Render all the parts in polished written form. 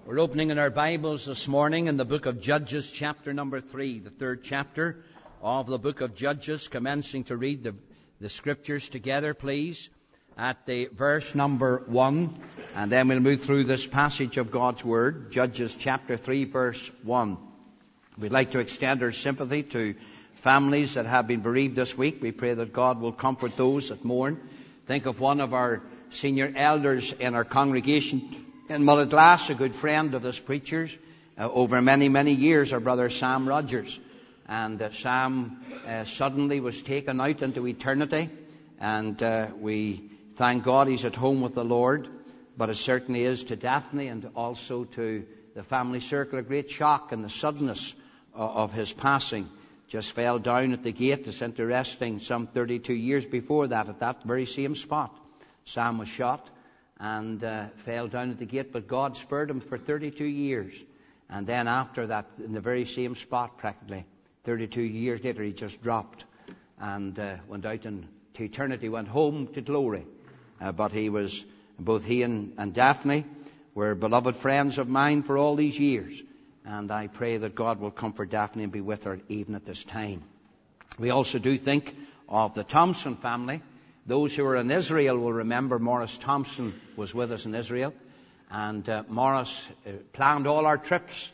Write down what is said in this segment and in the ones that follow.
We're opening in our Bibles this morning in the book of Judges, chapter number 3, the third chapter of the book of Judges, commencing to read the scriptures together, please, at the verse number 1, and then we'll move through this passage of God's Word, Judges chapter 3, verse 1. We'd like to extend our sympathy to families that have been bereaved this week. We pray that God will comfort those that mourn. Think of one of our senior elders in our congregation in Mulletglass, a good friend of this preacher's, over many, many years, our brother Sam Rogers. And Sam suddenly was taken out into eternity, and we thank God he's at home with the Lord. But it certainly is to Daphne and also to the family circle a great shock, and the suddenness of his passing. Just fell down at the gate. It's interesting, some 32 years before that, at that very same spot, Sam was shot and fell down at the gate, but God spared him for 32 years. And then after that, in the very same spot practically, 32 years later, he just dropped and went out into eternity, went home to glory. But both he and Daphne were beloved friends of mine for all these years. And I pray that God will comfort Daphne and be with her even at this time. We also do think of the Thompson family. Those who are in Israel will remember Morris Thompson was with us in Israel. And Morris planned all our trips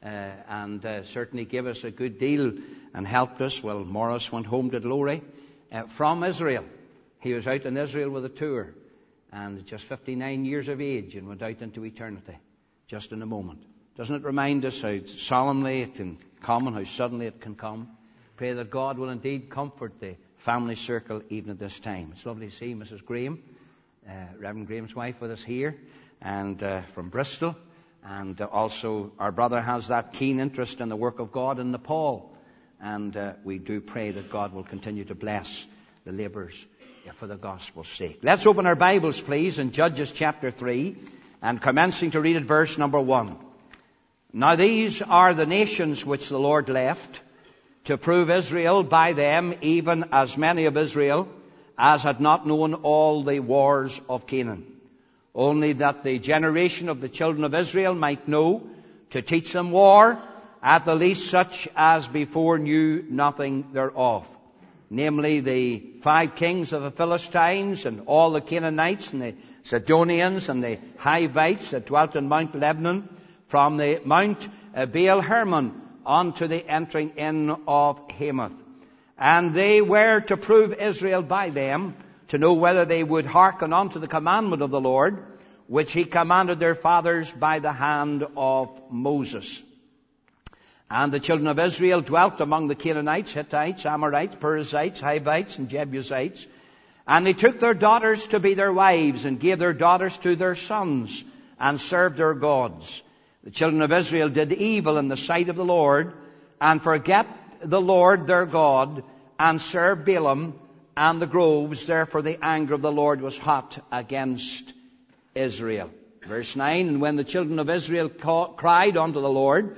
and certainly gave us a good deal and helped us. Well, Morris went home to glory from Israel. He was out in Israel with a tour, and just 59 years of age, and went out into eternity just in a moment. Doesn't it remind us how solemnly it can come and how suddenly it can come? Pray that God will indeed comfort the family circle even at this time. It's lovely to see Mrs. Graham, Reverend Graham's wife, with us here, and from Bristol. And also our brother has that keen interest in the work of God in Nepal. And we do pray that God will continue to bless the labours for the gospel's sake. Let's open our Bibles, please, in Judges chapter 3, and commencing to read at verse number 1. Now these are the nations which the Lord left, to prove Israel by them, even as many of Israel as had not known all the wars of Canaan. Only that the generation of the children of Israel might know, to teach them war, at the least such as before knew nothing thereof. Namely, the 5 kings of the Philistines, and all the Canaanites, and the Sidonians, and the Hivites that dwelt in Mount Lebanon, from the Mount Baal Hermon unto the entering in of Hamath. And they were to prove Israel by them, to know whether they would hearken unto the commandment of the Lord, which he commanded their fathers by the hand of Moses. And the children of Israel dwelt among the Canaanites, Hittites, Amorites, Perizzites, Hivites, and Jebusites. And they took their daughters to be their wives, and gave their daughters to their sons, and served their gods. The children of Israel did evil in the sight of the Lord, and forget the Lord their God, and served Balaam and the groves. Therefore the anger of the Lord was hot against Israel. Verse 9, and when the children of Israel cried unto the Lord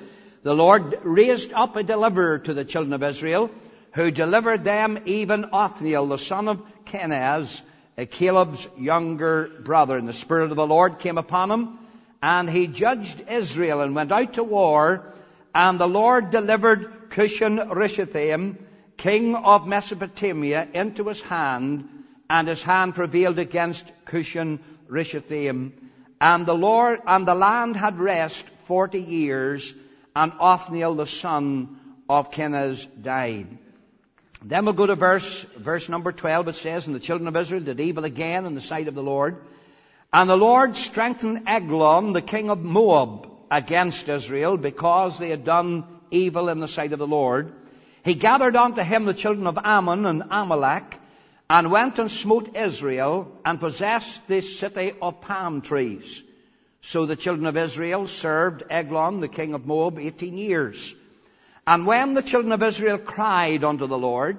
raised up a deliverer to the children of Israel, who delivered them, even Othniel, the son of Kenaz, Caleb's younger brother. And the Spirit of the Lord came upon him, and he judged Israel and went out to war. And the Lord delivered Cushan-Rishathaim, king of Mesopotamia, into his hand, and his hand prevailed against Cushan-Rishathaim. And the land had rest 40 years, and Othniel the son of Kenaz died. Then we'll go to verse number 12. It says, and the children of Israel did evil again in the sight of the Lord. And the Lord strengthened Eglon, the king of Moab, against Israel, because they had done evil in the sight of the Lord. He gathered unto him the children of Ammon and Amalek, and went and smote Israel, and possessed this city of palm trees. So the children of Israel served Eglon, the king of Moab, 18 years. And when the children of Israel cried unto the Lord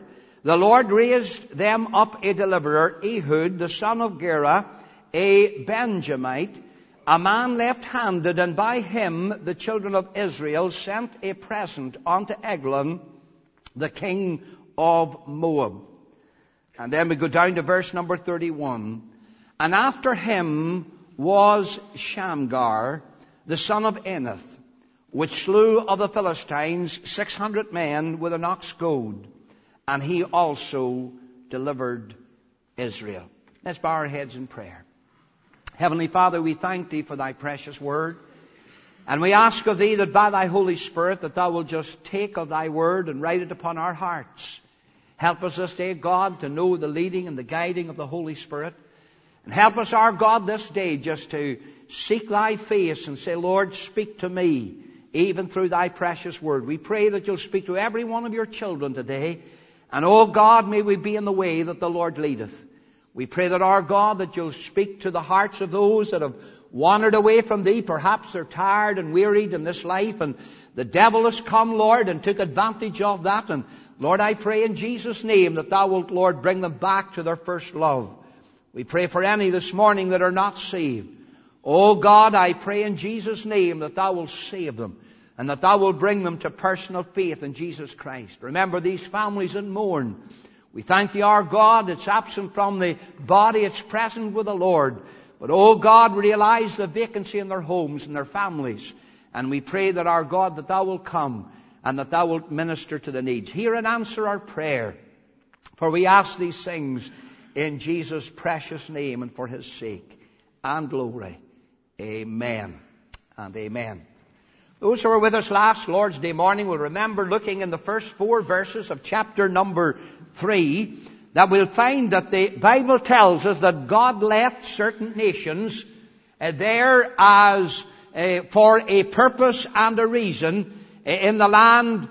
raised them up a deliverer, Ehud, the son of Gera, a Benjamite, a man left-handed, and by him the children of Israel sent a present unto Eglon, the king of Moab. And then we go down to verse number 31. And after him was Shamgar, the son of Anath, which slew of the Philistines 600 men with an ox goad, and he also delivered Israel. Let's bow our heads in prayer. Heavenly Father, we thank Thee for Thy precious word. And we ask of Thee that by Thy Holy Spirit that Thou wilt just take of Thy word and write it upon our hearts. Help us this day, God, to know the leading and the guiding of the Holy Spirit. And help us, our God, this day just to seek Thy face and say, Lord, speak to me, even through Thy precious word. We pray that You'll speak to every one of Your children today. And, oh God, may we be in the way that the Lord leadeth. We pray that, our God, that You'll speak to the hearts of those that have wandered away from Thee. Perhaps they're tired and wearied in this life, and the devil has come, Lord, and took advantage of that. And, Lord, I pray in Jesus' name that Thou wilt, Lord, bring them back to their first love. We pray for any this morning that are not saved. Oh God, I pray in Jesus' name that Thou wilt save them, and that Thou wilt bring them to personal faith in Jesus Christ. Remember these families that mourn. We thank Thee, our God, it's absent from the body, it's present with the Lord. But, oh God, realize the vacancy in their homes and their families. And we pray that, our God, that Thou wilt come and that Thou wilt minister to the needs. Hear and answer our prayer. For we ask these things in Jesus' precious name and for His sake and glory. Amen and amen. Those who were with us last Lord's Day morning will remember looking in the first 4 verses of chapter number 3 that we'll find that the Bible tells us that God left certain nations there as for a purpose and a reason in the land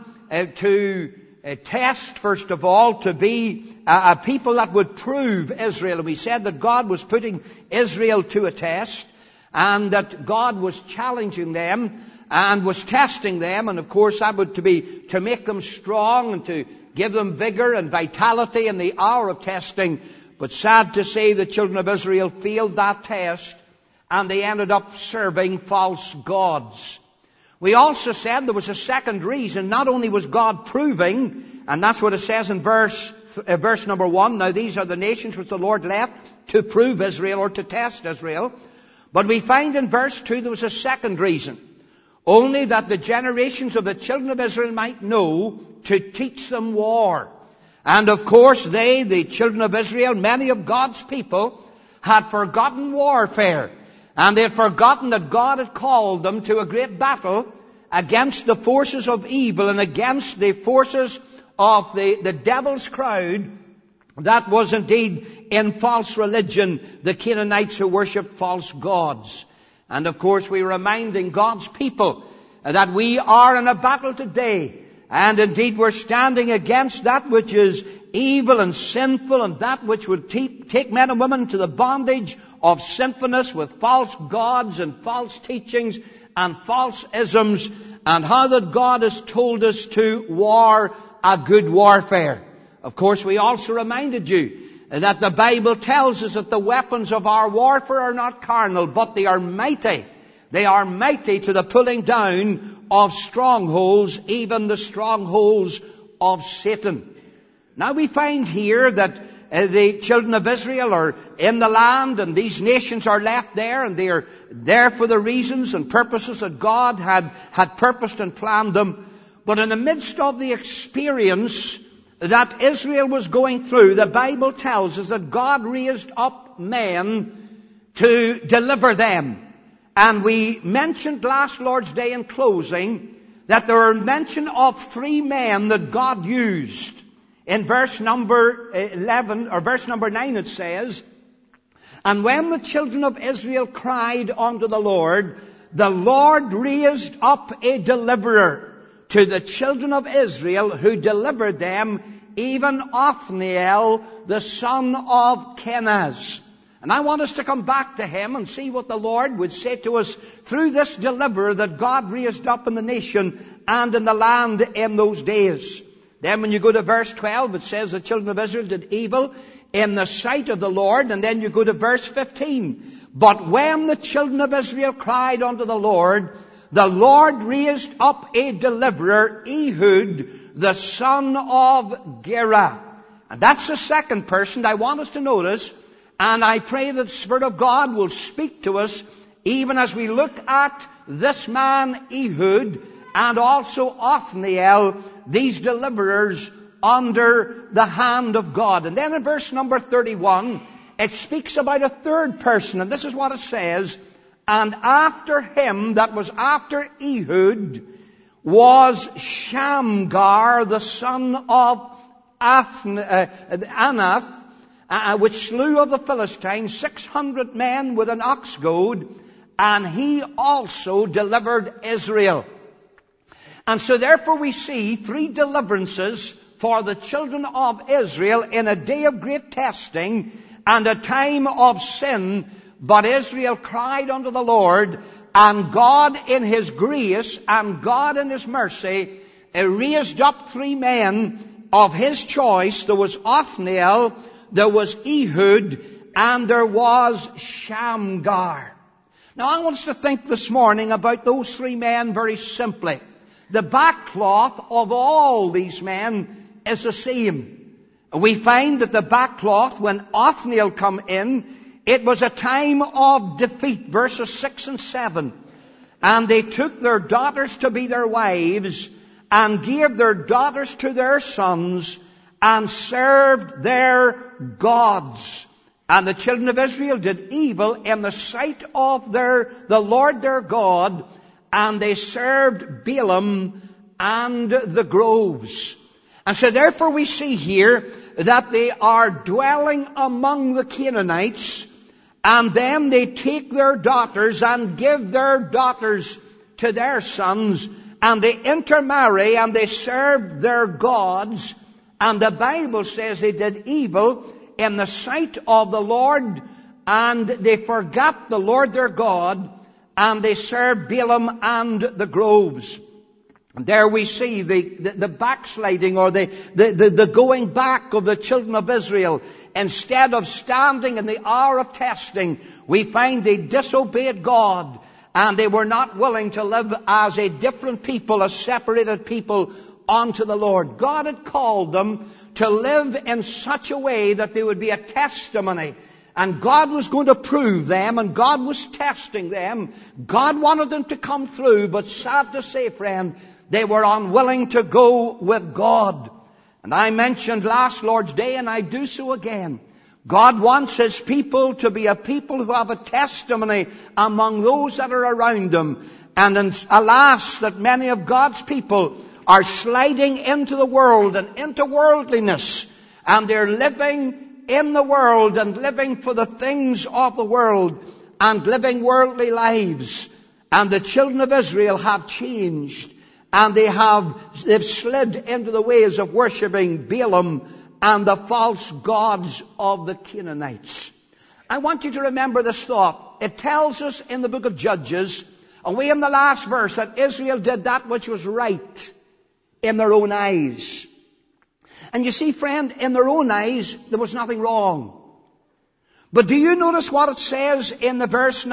to test, first of all, to be a people that would prove Israel. And we said that God was putting Israel to a test, and that God was challenging them and was testing them. And of course that would to make them strong and to give them vigor and vitality in the hour of testing. But sad to say, the children of Israel failed that test, and they ended up serving false gods. We also said there was a second reason. Not only was God proving, and that's what it says in verse number 1, now these are the nations which the Lord left to prove Israel or to test Israel. But we find in verse 2 there was a second reason. Only that the generations of the children of Israel might know to teach them war. And of course they, the children of Israel, many of God's people, had forgotten warfare. And they had forgotten that God had called them to a great battle against the forces of evil and against the forces of the devil's crowd that was indeed in false religion, the Canaanites who worshipped false gods. And of course we're reminding God's people that we are in a battle today. And indeed we're standing against that which is evil and sinful, and that which would take men and women to the bondage of sinfulness with false gods and false teachings and false isms, and how that God has told us to war a good warfare. Of course, we also reminded you that the Bible tells us that the weapons of our warfare are not carnal, but they are mighty. They are mighty to the pulling down of strongholds, even the strongholds of Satan. Now we find here that the children of Israel are in the land, and these nations are left there, and they are there for the reasons and purposes that God had purposed and planned them. But in the midst of the experience that Israel was going through, the Bible tells us that God raised up men to deliver them. And we mentioned last Lord's Day in closing that there are mention of 3 men that God used. In verse number 11, or verse number 9 it says, "And when the children of Israel cried unto the Lord raised up a deliverer to the children of Israel, who delivered them, even Othniel, the son of Kenaz." And I want us to come back to him and see what the Lord would say to us through this deliverer that God raised up in the nation and in the land in those days. Then when you go to verse 12, it says the children of Israel did evil in the sight of the Lord. And then you go to verse 15. "But when the children of Israel cried unto the Lord raised up a deliverer, Ehud, the son of Gera." And that's the second person I want us to notice. And I pray that the Spirit of God will speak to us even as we look at this man Ehud and also Othniel, these deliverers under the hand of God. And then in verse number 31, it speaks about a third person, and this is what it says: and after him, that was after Ehud, was Shamgar, the son of Anath, which slew of the Philistines 600 men with an ox goad, and he also delivered Israel. And so therefore we see three deliverances for the children of Israel in a day of great testing and a time of sin. But Israel cried unto the Lord, and God in His grace and God in His mercy raised up three men of His choice. There was Othniel, there was Ehud, and there was Shamgar. Now I want us to think this morning about those three men very simply. The backcloth of all these men is the same. We find that the backcloth, when Othniel come in, it was a time of defeat, verses 6 and 7. And they took their daughters to be their wives, and gave their daughters to their sons, and served their gods. And the children of Israel did evil in the sight of the Lord their God, and they served Balaam and the groves. And so therefore we see here that they are dwelling among the Canaanites, and then they take their daughters and give their daughters to their sons, and they intermarry and they serve their gods. And the Bible says they did evil in the sight of the Lord, and they forgot the Lord their God, and they served Balaam and the groves. And there we see the backsliding, or the going back of the children of Israel. Instead of standing in the hour of testing, we find they disobeyed God, and they were not willing to live as a different people, a separated people unto the Lord. God had called them to live in such a way that they would be a testimony. And God was going to prove them, and God was testing them. God wanted them to come through, but sad to say, friend, they were unwilling to go with God. And I mentioned last Lord's Day, and I do so again, God wants His people to be a people who have a testimony among those that are around them. And alas, that many of God's people are sliding into the world and into worldliness, and they're living in the world and living for the things of the world and living worldly lives. And the children of Israel have changed, and they've slid into the ways of worshiping Balaam and the false gods of the Canaanites. I want you to remember this thought. It tells us in the book of Judges, and we in the last verse, that Israel did that which was right in their own eyes. And you see, friend, in their own eyes, there was nothing wrong. But do you notice what it says in the verse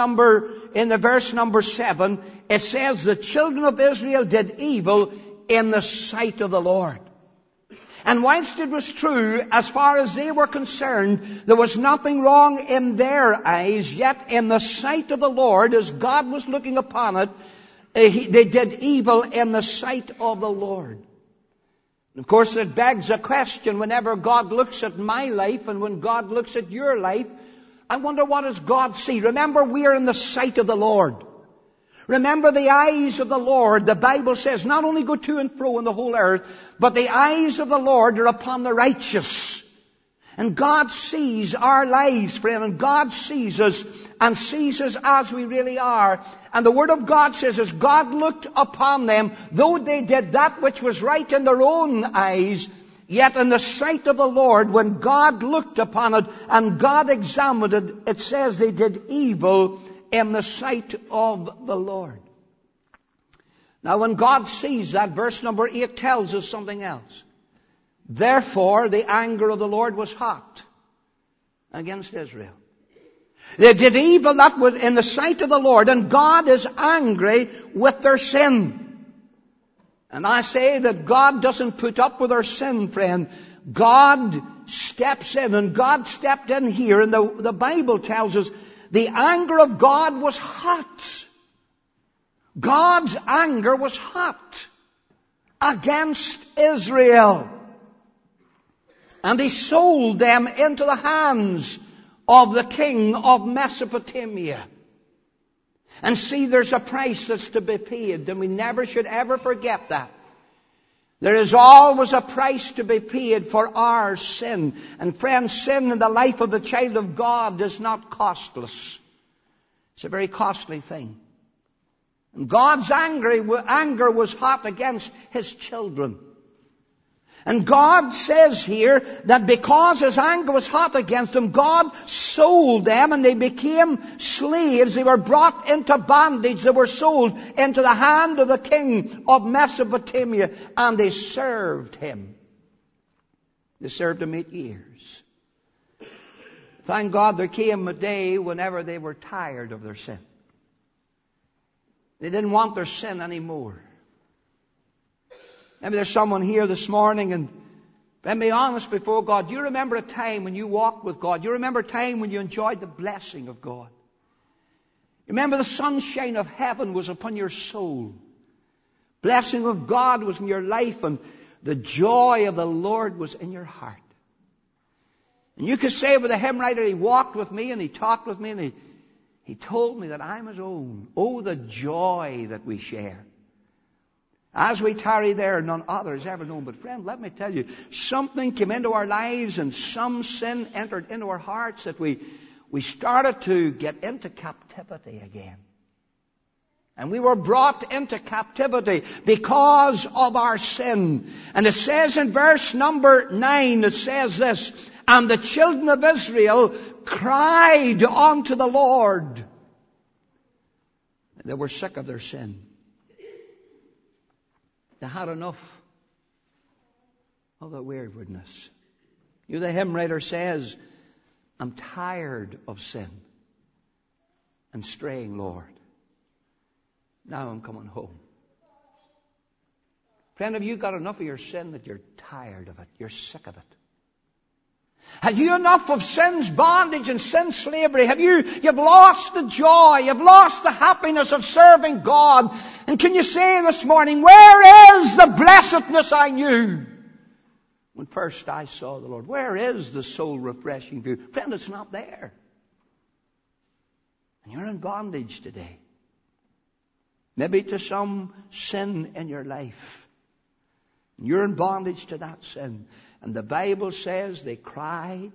number 7? It says the children of Israel did evil in the sight of the Lord. And whilst it was true, as far as they were concerned, there was nothing wrong in their eyes, yet in the sight of the Lord, as God was looking upon it, they did evil in the sight of the Lord. Of course, it begs a question whenever God looks at my life and when God looks at your life. I wonder, what does God see? Remember, we are in the sight of the Lord. Remember, the eyes of the Lord, the Bible says, not only go to and fro in the whole earth, but the eyes of the Lord are upon the righteous. And God sees our lives, friend, and God sees us and sees us as we really are. And the Word of God says, as God looked upon them, though they did that which was right in their own eyes, yet in the sight of the Lord, when God looked upon it and God examined it, it says they did evil in the sight of the Lord. Now when God sees that, verse number 8 tells us something else. Therefore, the anger of the Lord was hot against Israel. They did evil that was in the sight of the Lord, and God is angry with their sin. And I say that God doesn't put up with our sin, friend. God steps in, and God stepped in here, and the Bible tells us The anger of God was hot. God's anger was hot against Israel. And He sold them into the hands of the king of Mesopotamia. And see, there's a price that's to be paid, and we never should ever forget that. There is always a price to be paid for our sin. And friends, sin in the life of the child of God is not costless. It's a very costly thing. And God's anger was hot against His children. And God says here that because His anger was hot against them, God sold them and they became slaves. They were brought into bondage. They were sold into the hand of the king of Mesopotamia, and they served him. They served him 8 years. Thank God there came a day whenever they were tired of their sin. They didn't want their sin anymore. Maybe there's someone here this morning, and let me be honest before God. You remember a time when you walked with God. You remember a time when you enjoyed the blessing of God. You remember the sunshine of heaven was upon your soul. Blessing of God was in your life, and the joy of the Lord was in your heart. And you could say with the hymn writer, he walked with me and he talked with me and he told me that I'm His own. Oh, the joy that we share. As we tarry there, none other has ever known. But friend, let me tell you, something came into our lives and some sin entered into our hearts that we started to get into captivity again. And we were brought into captivity because of our sin. And it says in verse number 9, it says this, and the children of Israel cried unto the Lord. They were sick of their sin. They had enough of the waywardness. The hymn writer says, I'm tired of sin and straying, Lord. Now I'm coming home. Friend, have you got enough of your sin that you're tired of it? You're sick of it? Have you enough of sin's bondage and sin's slavery? You've lost the joy, you've lost the happiness of serving God. And can you say this morning, where is the blessedness I knew when first I saw the Lord? Where is the soul refreshing view? Friend, it's not there. And you're in bondage today. Maybe to some sin in your life. You're in bondage to that sin. And the Bible says they cried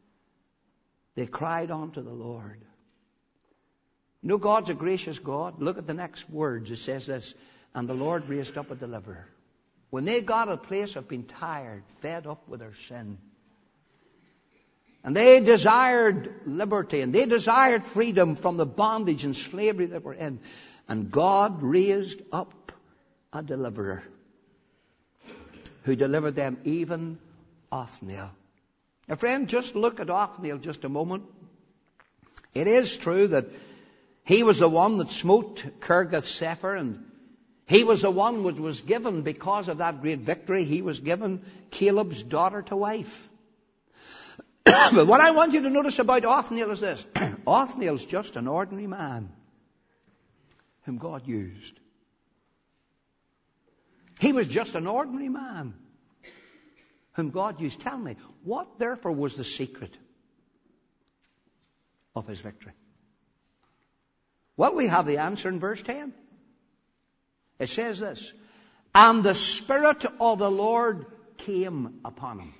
unto the Lord. You know, God's a gracious God. Look at the next words. It says this, and the Lord raised up a deliverer. When they got a place of being tired, fed up with their sin, and they desired liberty, and they desired freedom from the bondage and slavery that were in, and God raised up a deliverer who delivered them, even Othniel. Now, friend, just look at Othniel just a moment. It is true that he was the one that smote Kirgath-Sepher, and he was the one which was given, because of that great victory, he was given Caleb's daughter to wife. But what I want you to notice about Othniel is this. Othniel's just an ordinary man whom God used. He was just an ordinary man whom God used. Tell me, what therefore was the secret of his victory? Well, we have the answer in verse 10. It says this, and the Spirit of the Lord came upon him,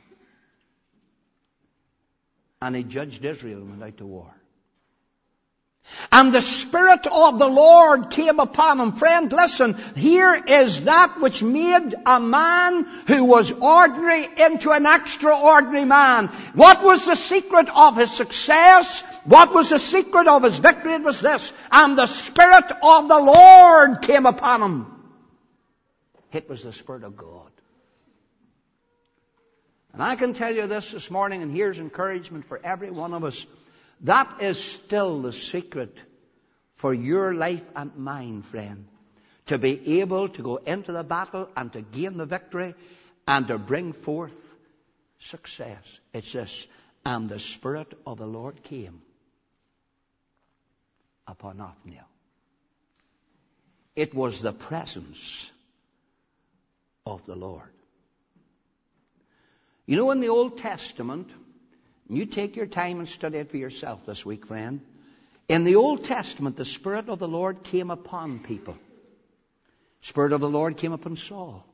and he judged Israel and went out to war. And the Spirit of the Lord came upon him. Friend, listen, here is that which made a man who was ordinary into an extraordinary man. What was the secret of his success? What was the secret of his victory? It was this, and the Spirit of the Lord came upon him. It was the Spirit of God. And I can tell you this morning, and here's encouragement for every one of us. That is still the secret for your life and mine, friend. To be able to go into the battle and to gain the victory and to bring forth success. It's this, and the Spirit of the Lord came upon Othniel. It was the presence of the Lord. You know, in the Old Testament, you take your time and study it for yourself this week, friend. In the Old Testament, the Spirit of the Lord came upon people. Spirit of the Lord came upon Saul.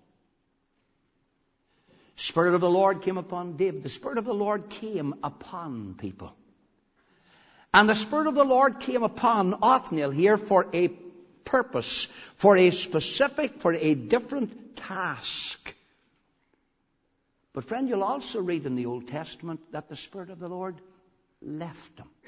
Spirit of the Lord came upon David. The Spirit of the Lord came upon people. And the Spirit of the Lord came upon Othniel here for a purpose, for a specific, for a different task. But friend, you'll also read in the Old Testament that the Spirit of the Lord left him.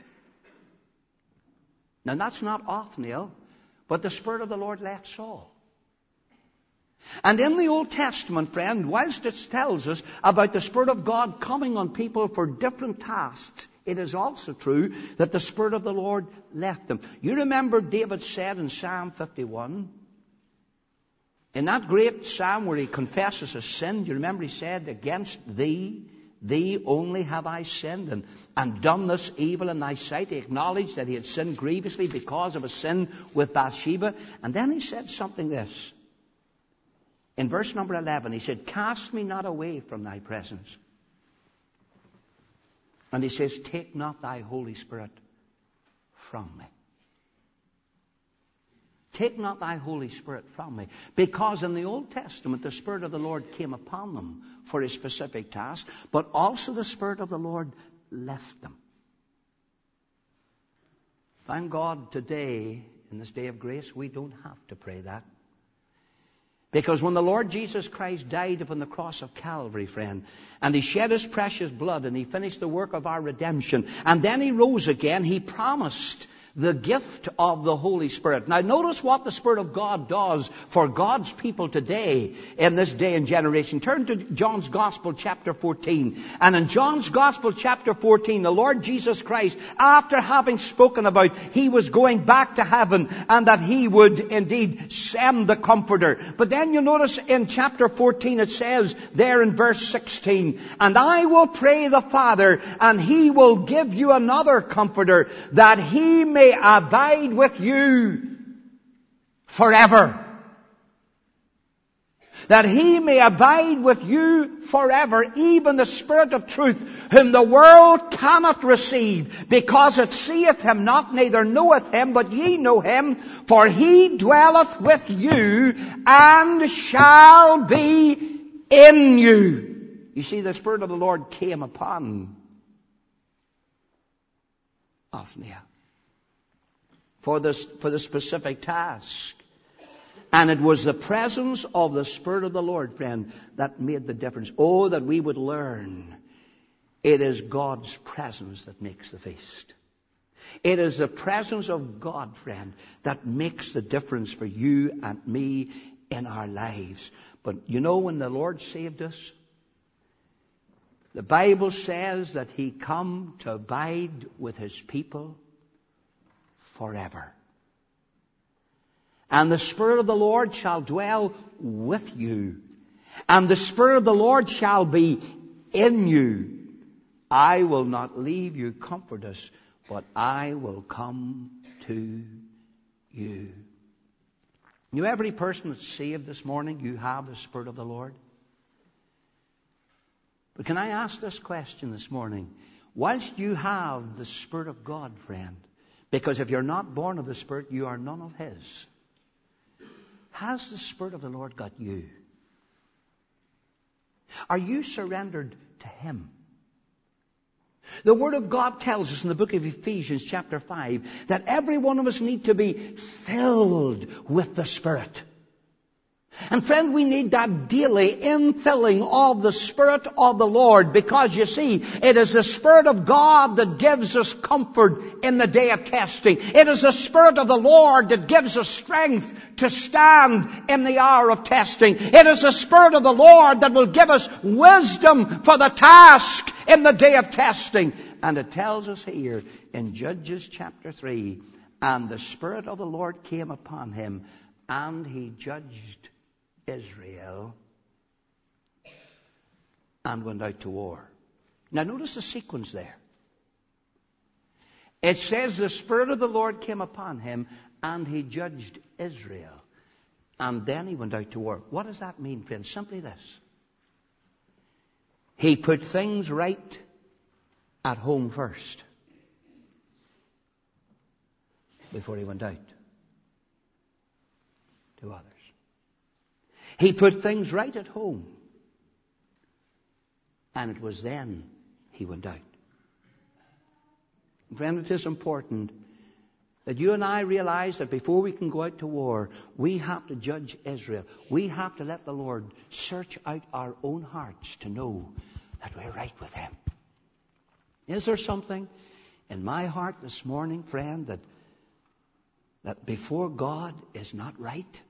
Now that's not Othniel, but the Spirit of the Lord left Saul. And in the Old Testament, friend, whilst it tells us about the Spirit of God coming on people for different tasks, it is also true that the Spirit of the Lord left them. You remember David said in Psalm 51, in that great psalm where he confesses his sin, you remember he said, against thee only have I sinned and done this evil in thy sight. He acknowledged that he had sinned grievously because of a sin with Bathsheba. And then he said something this. In verse number 11, he said, cast me not away from thy presence. And he says, take not thy Holy Spirit from me. Take not thy Holy Spirit from me. Because in the Old Testament, the Spirit of the Lord came upon them for a specific task, but also the Spirit of the Lord left them. Thank God today, in this day of grace, we don't have to pray that. Because when the Lord Jesus Christ died upon the cross of Calvary, friend, and he shed his precious blood and he finished the work of our redemption, and then he rose again, he promised the gift of the Holy Spirit. Now notice what the Spirit of God does for God's people today in this day and generation. Turn to John's Gospel chapter 14. And in John's Gospel chapter 14, the Lord Jesus Christ, after having spoken about he was going back to heaven and that he would indeed send the Comforter. But then you notice in chapter 14 it says there in verse 16, and I will pray the Father and he will give you another Comforter that he may abide with you forever. That he may abide with you forever, even the Spirit of truth, whom the world cannot receive, because it seeth him not, neither knoweth him, but ye know him, for he dwelleth with you, and shall be in you. You see, the Spirit of the Lord came upon Othniel for the specific task. And it was the presence of the Spirit of the Lord, friend, that made the difference. Oh, that we would learn. It is God's presence that makes the feast. It is the presence of God, friend, that makes the difference for you and me in our lives. But you know, when the Lord saved us, the Bible says that he come to abide with his people forever. And the Spirit of the Lord shall dwell with you. And the Spirit of the Lord shall be in you. I will not leave you comfortless, but I will come to you. You, every person that's saved this morning, you have the Spirit of the Lord. But can I ask this question this morning? Whilst you have the Spirit of God, friend, because if you're not born of the Spirit, you are none of his. Has the Spirit of the Lord got you? Are you surrendered to him? The Word of God tells us in the book of Ephesians chapter 5 that every one of us need to be filled with the Spirit. And friend, we need that daily infilling of the Spirit of the Lord, because you see, it is the Spirit of God that gives us comfort in the day of testing. It is the Spirit of the Lord that gives us strength to stand in the hour of testing. It is the Spirit of the Lord that will give us wisdom for the task in the day of testing. And it tells us here in Judges chapter 3, and the Spirit of the Lord came upon him, and he judged Israel and went out to war. Now notice the sequence there. It says the Spirit of the Lord came upon him, and he judged Israel. And then he went out to war. What does that mean, friends? Simply this. He put things right at home first before he went out to others. He put things right at home, and it was then he went out. Friend, it is important that you and I realize that before we can go out to war, we have to judge Israel. We have to let the Lord search out our own hearts to know that we're right with Him. Is there something in my heart this morning, friend, that before God is not right?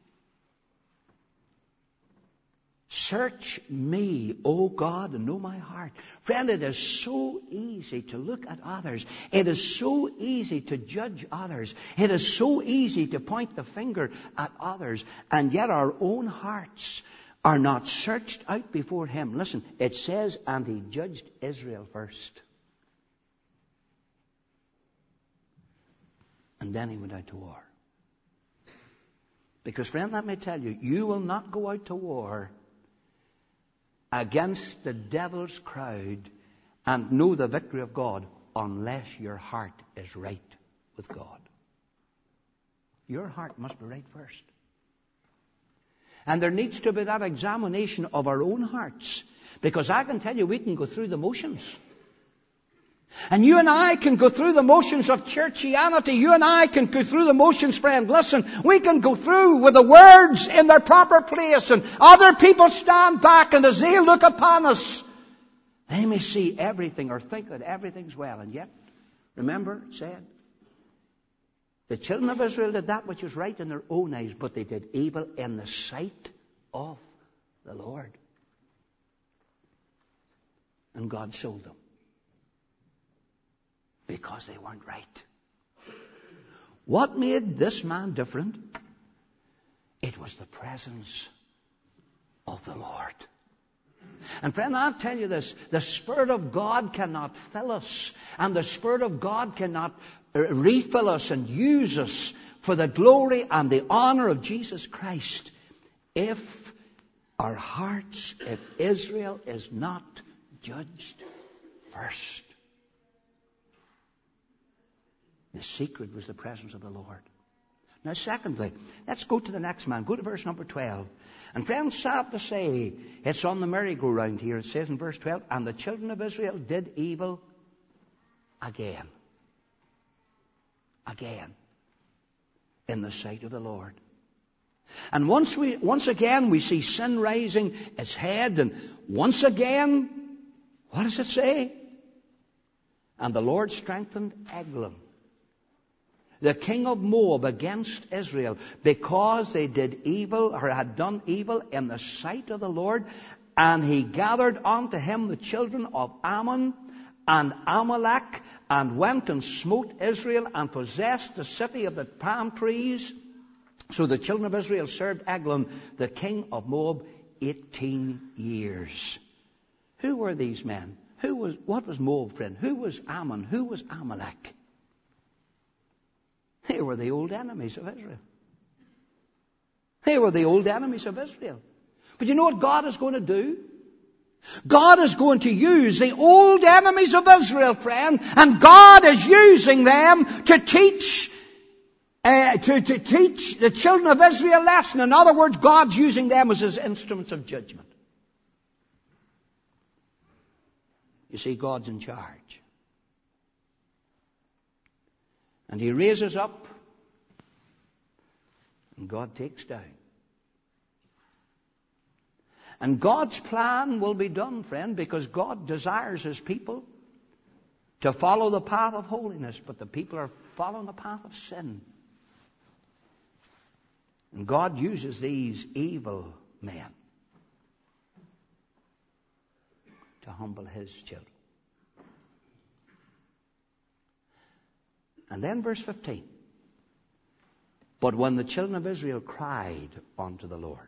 Search me, O God, and know my heart. Friend, it is so easy to look at others. It is so easy to judge others. It is so easy to point the finger at others. And yet our own hearts are not searched out before Him. Listen, it says, and He judged Israel first. And then He went out to war. Because, friend, let me tell you, you will not go out to war against the devil's crowd and know the victory of God unless your heart is right with God. Your heart must be right first. And there needs to be that examination of our own hearts. Because I can tell you, we can go through the motions. And you and I can go through the motions of churchianity. You and I can go through the motions, friend. Listen, we can go through with the words in their proper place, and other people stand back, and as they look upon us, they may see everything or think that everything's well. And yet, remember, it said, the children of Israel did that which was right in their own eyes, but they did evil in the sight of the Lord. And God sold them. Because they weren't right. What made this man different? It was the presence of the Lord. And friend, I'll tell you this, the Spirit of God cannot fill us, and the Spirit of God cannot refill us and use us for the glory and the honor of Jesus Christ if our hearts, if Israel is not judged first. The secret was the presence of the Lord. Now, secondly, let's go to the next man. Go to verse number 12. And friends, sad to say, it's on the merry-go-round here. It says in verse 12, and the children of Israel did evil again. Again. In the sight of the Lord. And once again we see sin raising its head. And once again, what does it say? And the Lord strengthened Eglon, the king of Moab, against Israel, because they did evil, or had done evil in the sight of the Lord. And he gathered unto him the children of Ammon and Amalek, and went and smote Israel, and possessed the city of the palm trees. So the children of Israel served Eglon, the king of Moab, 18 years. Who were these men? What was Moab, friend? Who was Ammon? Who was Amalek? They were the old enemies of Israel. They were the old enemies of Israel. But you know what God is going to do? God is going to use the old enemies of Israel, friend, and God is using them to teach the children of Israel a lesson. In other words, God's using them as His instruments of judgment. You see, God's in charge. And He raises up, and God takes down. And God's plan will be done, friend, because God desires His people to follow the path of holiness, but the people are following the path of sin. And God uses these evil men to humble His children. And then verse 15. But when the children of Israel cried unto the Lord,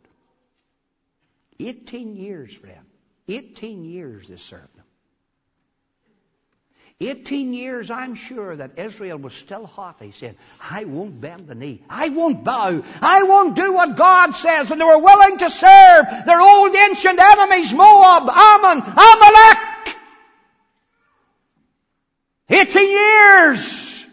18 years, friend. 18 years they served Him. 18 years, I'm sure that Israel was still hot. He said, I won't bend the knee. I won't bow. I won't do what God says. And they were willing to serve their old ancient enemies, Moab, Ammon, Amalek. 18 years.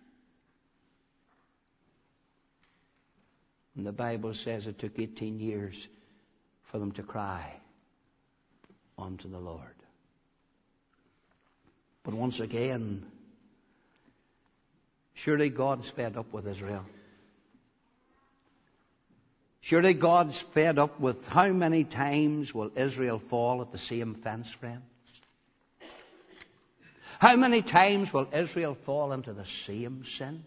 And the Bible says it took 18 years for them to cry unto the Lord. But once again, surely God's fed up with Israel. Surely God's fed up with how many times will Israel fall at the same fence, friend? How many times will Israel fall into the same sin?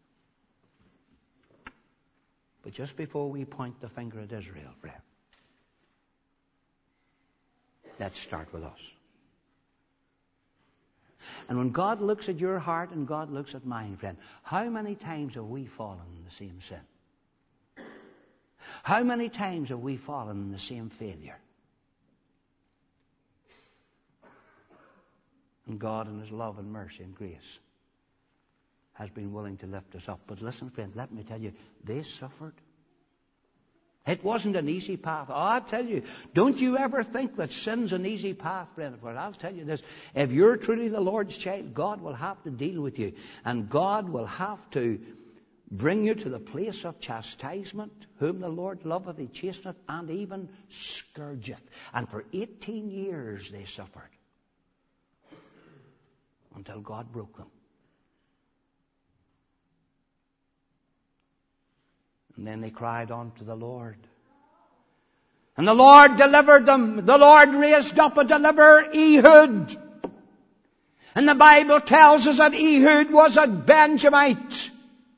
But just before we point the finger at Israel, friend, let's start with us. And when God looks at your heart and God looks at mine, friend, how many times have we fallen in the same sin? How many times have we fallen in the same failure? And God in His love and mercy and grace has been willing to lift us up. But listen, friend, let me tell you, they suffered. It wasn't an easy path. Oh, I'll tell you, don't you ever think that sin's an easy path, friend. Well, I'll tell you this. If you're truly the Lord's child, God will have to deal with you. And God will have to bring you to the place of chastisement. Whom the Lord loveth, He chasteneth, and even scourgeth. And for 18 years they suffered. Until God broke them. And then they cried unto the Lord. And the Lord delivered them. The Lord raised up a deliverer, Ehud. And the Bible tells us that Ehud was a Benjamite.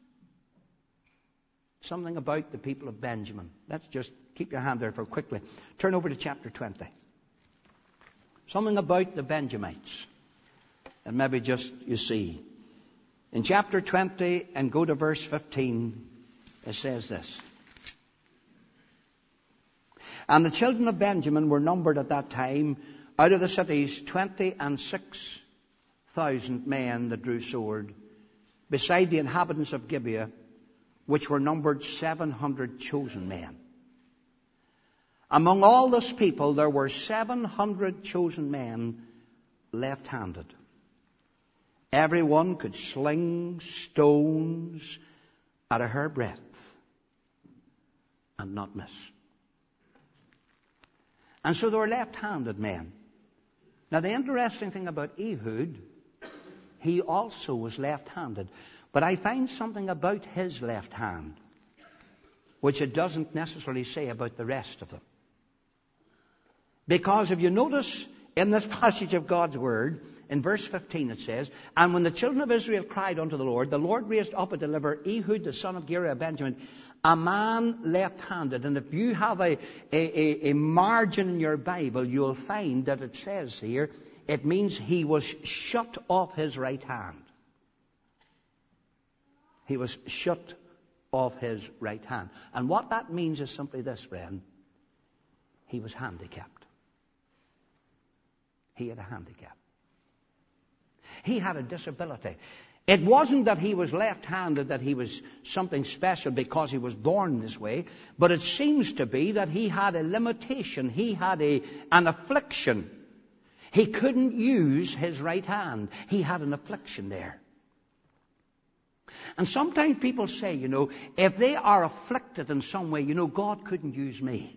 Something about the people of Benjamin. Let's just keep your hand there for quickly. Turn over to chapter 20. Something about the Benjamites. And maybe just, you see. In chapter 20 and go to verse 15, it says this. And the children of Benjamin were numbered at that time out of the cities 26,000 men that drew sword, beside the inhabitants of Gibeah, which were numbered 700 chosen men. Among all this people there were 700 chosen men left-handed. Every one could sling stones at a hairbreadth and not miss. And so they were left-handed men. Now the interesting thing about Ehud, he also was left-handed. But I find something about his left hand which it doesn't necessarily say about the rest of them. Because if you notice in this passage of God's Word, in verse 15 it says, And when the children of Israel cried unto the Lord raised up a deliverer, Ehud the son of Gera of Benjamin, a man left-handed. And if you have a margin in your Bible, you'll find that it says here, it means he was shut off his right hand. He was shut off his right hand. And what that means is simply this, friend. He was handicapped. He had a handicap. He had a disability. It wasn't that he was left-handed, that he was something special because he was born this way, but it seems to be that he had a limitation. He had an affliction. He couldn't use his right hand. He had an affliction there. And sometimes people say, if they are afflicted in some way, God couldn't use me.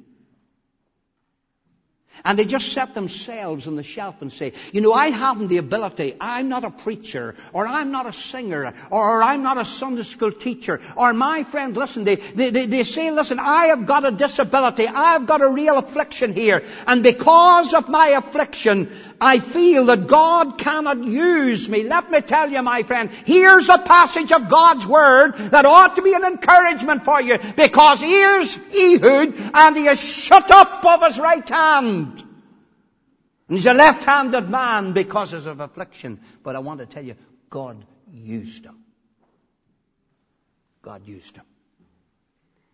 And they just set themselves on the shelf and say, I haven't the ability. I'm not a preacher, or I'm not a singer, or I'm not a Sunday school teacher. Or my friend, listen, they say, listen, I have got a disability. I've got a real affliction here. And because of my affliction, I feel that God cannot use me. Let me tell you, my friend, here's a passage of God's Word that ought to be an encouragement for you. Because here's Ehud, and he is shut up of his right hand. And he's a left-handed man because of affliction. But I want to tell you, God used him. God used him.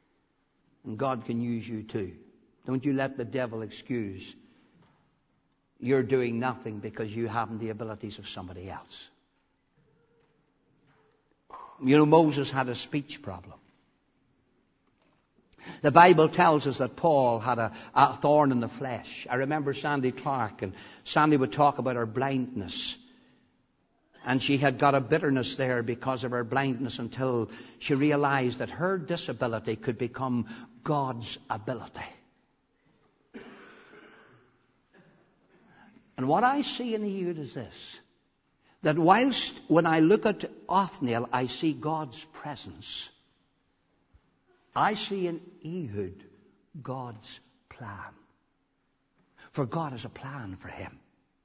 And God can use you too. Don't you let the devil excuse you're doing nothing because you haven't the abilities of somebody else. You know, Moses had a speech problem. The Bible tells us that Paul had a thorn in the flesh. I remember Sandy Clark, and Sandy would talk about her blindness. And she had got a bitterness there because of her blindness until she realized that her disability could become God's ability. And what I see in Ehud is this, that whilst when I look at Othniel, I see God's presence, I see in Ehud God's plan. For God has a plan for him.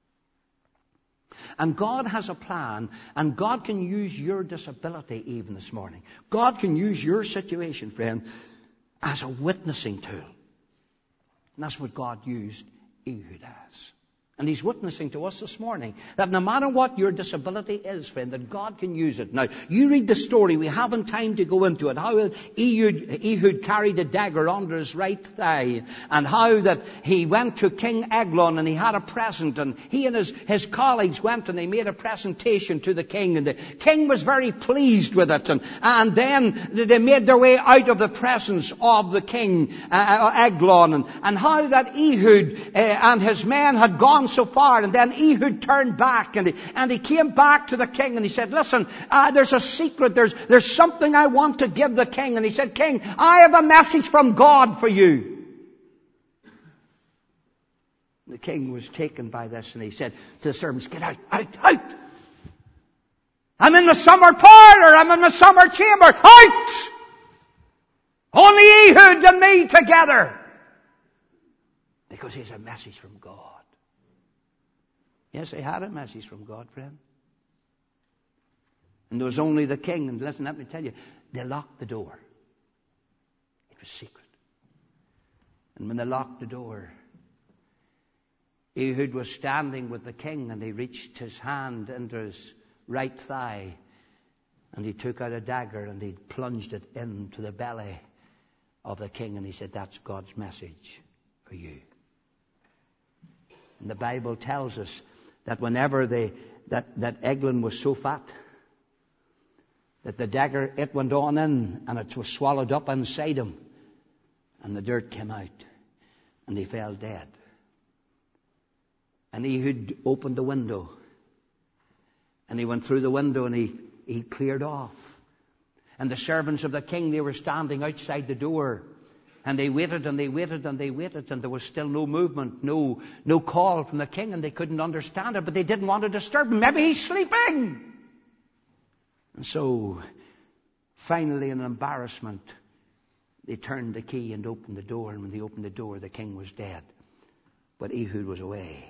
And God has a plan, and God can use your disability even this morning. God can use your situation, friend, as a witnessing tool. And that's what God used Ehud as. And he's witnessing to us this morning that no matter what your disability is, friend, that God can use it. Now, you read the story. We haven't time to go into it. How Ehud carried a dagger under his right thigh, and how that he went to King Eglon and he had a present, and he and his colleagues went and they made a presentation to the king, and the king was very pleased with it. And then they made their way out of the presence of the king, Eglon, and how that Ehud and his men had gone so far, and then Ehud turned back and he came back to the king and he said, listen, there's a secret, there's something I want to give the king. And he said, King, I have a message from God for you. The king was taken by this, and he said to the servants, get out, out, out. I'm in the summer parlor, I'm in the summer chamber, out! Only Ehud and me together. Because he's a message from God. Yes, they had a message from God, friend. And there was only the king. And listen, let me tell you, they locked the door. It was secret. And when they locked the door, Ehud was standing with the king, and he reached his hand into his right thigh, and he took out a dagger and he plunged it into the belly of the king, and he said, that's God's message for you. And the Bible tells us that whenever that Eglon was so fat that the dagger, it went on in and it was swallowed up inside him, and the dirt came out and he fell dead. And Ehud opened the window and he went through the window and he cleared off. And the servants of the king, they were standing outside the door. And they waited and they waited and they waited, and there was still no movement, no call from the king, and they couldn't understand it, but they didn't want to disturb him. Maybe he's sleeping. And so, finally, in embarrassment, they turned the key and opened the door, and when they opened the door, the king was dead. But Ehud was away.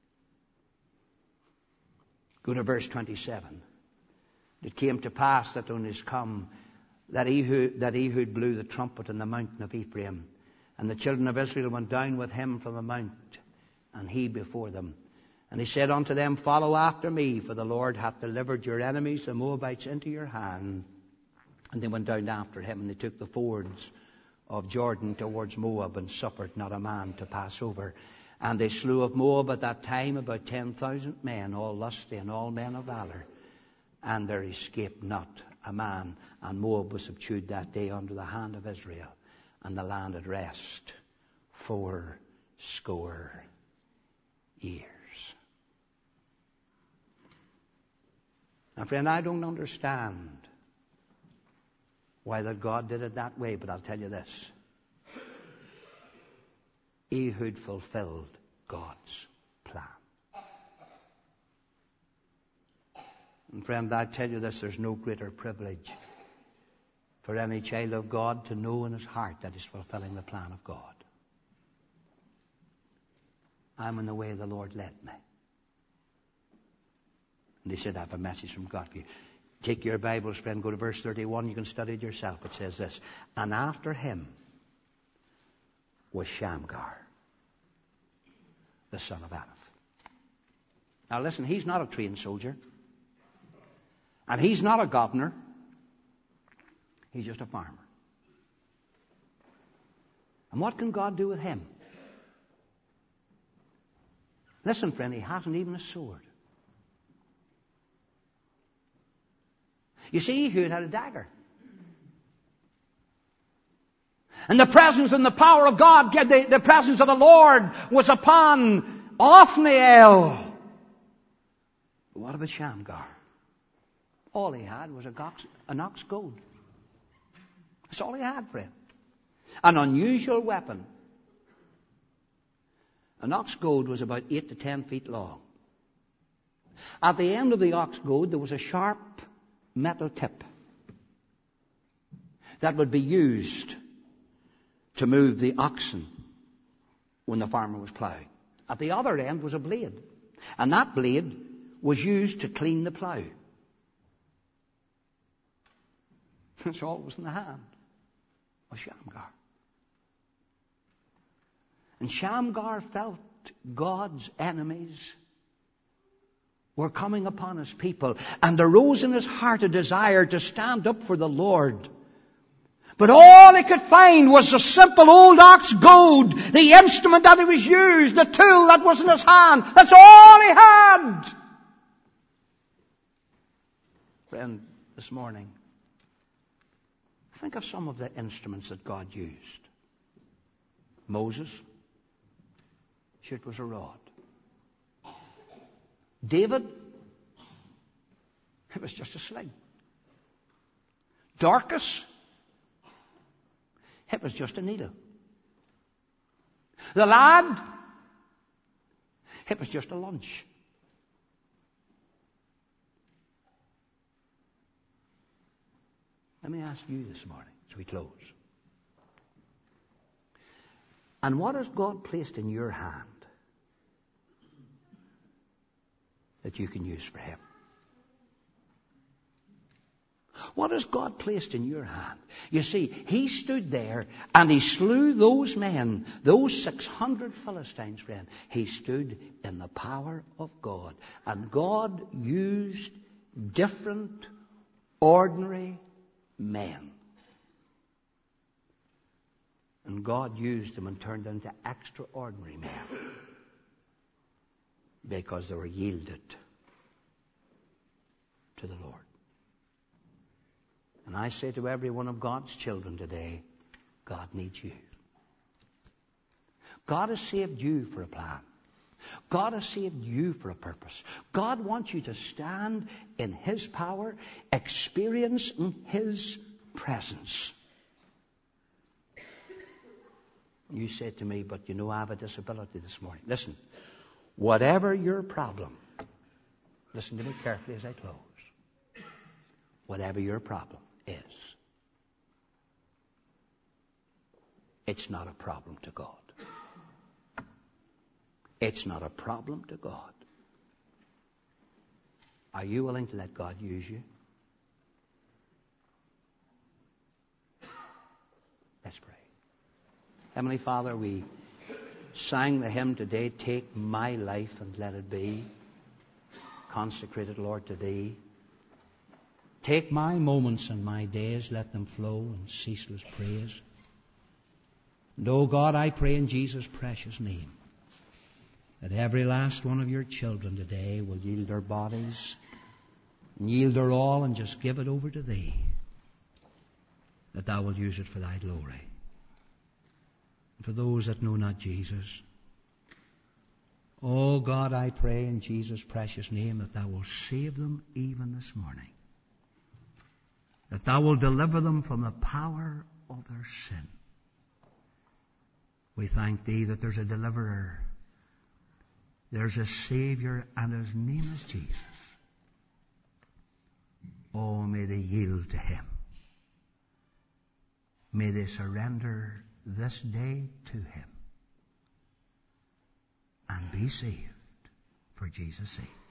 Go to verse 27. It came to pass that on his come, that Ehud blew the trumpet in the mountain of Ephraim. And the children of Israel went down with him from the mount, and he before them. And he said unto them, follow after me, for the Lord hath delivered your enemies, the Moabites, into your hand. And they went down after him, and they took the fords of Jordan towards Moab, and suffered not a man to pass over. And they slew of Moab at that time about 10,000 men, all lusty and all men of valor. And there escaped not a man, and Moab was subdued that day under the hand of Israel, and the land at rest 80 years. Now, friend, I don't understand why that God did it that way, but I'll tell you this. Ehud fulfilled God's plan. And friend, I tell you this, there's no greater privilege for any child of God to know in his heart that he's fulfilling the plan of God. I'm in the way the Lord led me. And he said, I have a message from God for you. Take your Bibles, friend, go to verse 31. You can study it yourself. It says this, and after him was Shamgar, the son of Anath. Now listen, he's not a trained soldier. And he's not a governor. He's just a farmer. And what can God do with him? Listen, friend, he hasn't even a sword. You see, Ehud had a dagger. And the presence and the power of God, the presence of the Lord was upon Othniel. But what about Shamgar? All he had was an ox goad. That's all he had, friend. An unusual weapon. An ox goad was about 8 to 10 feet long. At the end of the ox goad, there was a sharp metal tip that would be used to move the oxen when the farmer was plowing. At the other end was a blade, and that blade was used to clean the plow. That's all that was in the hand of Shamgar. And Shamgar felt God's enemies were coming upon his people, and there rose in his heart a desire to stand up for the Lord. But all he could find was the simple old ox goad, the instrument that he was used, the tool that was in his hand. That's all he had. Friend, this morning, think of some of the instruments that God used. Moses, it was a rod. David, it was just a sling. Dorcas, it was just a needle. The lad, it was just a lunch. Let me ask you this morning as we close. And what has God placed in your hand that you can use for Him? What has God placed in your hand? You see, He stood there and He slew those men, those 600 Philistines, friend. He stood in the power of God. And God used different, ordinary men. And God used them and turned them into extraordinary men because they were yielded to the Lord. And I say to every one of God's children today, God needs you. God has saved you for a plan. God has saved you for a purpose. God wants you to stand in His power, experiencing His presence. You said to me, but you know I have a disability this morning. Listen, whatever your problem, listen to me carefully as I close. Whatever your problem is, it's not a problem to God. It's not a problem to God. Are you willing to let God use you? Let's pray. Heavenly Father, we sang the hymn today, Take my life and let it be consecrated, Lord, to Thee. Take my moments and my days, let them flow in ceaseless praise. And, oh God, I pray in Jesus' precious name that every last one of your children today will yield their bodies, and yield their all, and just give it over to Thee, that Thou will use it for Thy glory. And for those that know not Jesus, oh God, I pray in Jesus' precious name that Thou will save them even this morning, that Thou will deliver them from the power of their sin. We thank Thee that there's a deliverer, there's a Savior, and His name is Jesus. Oh, may they yield to Him. May they surrender this day to Him and be saved for Jesus' sake.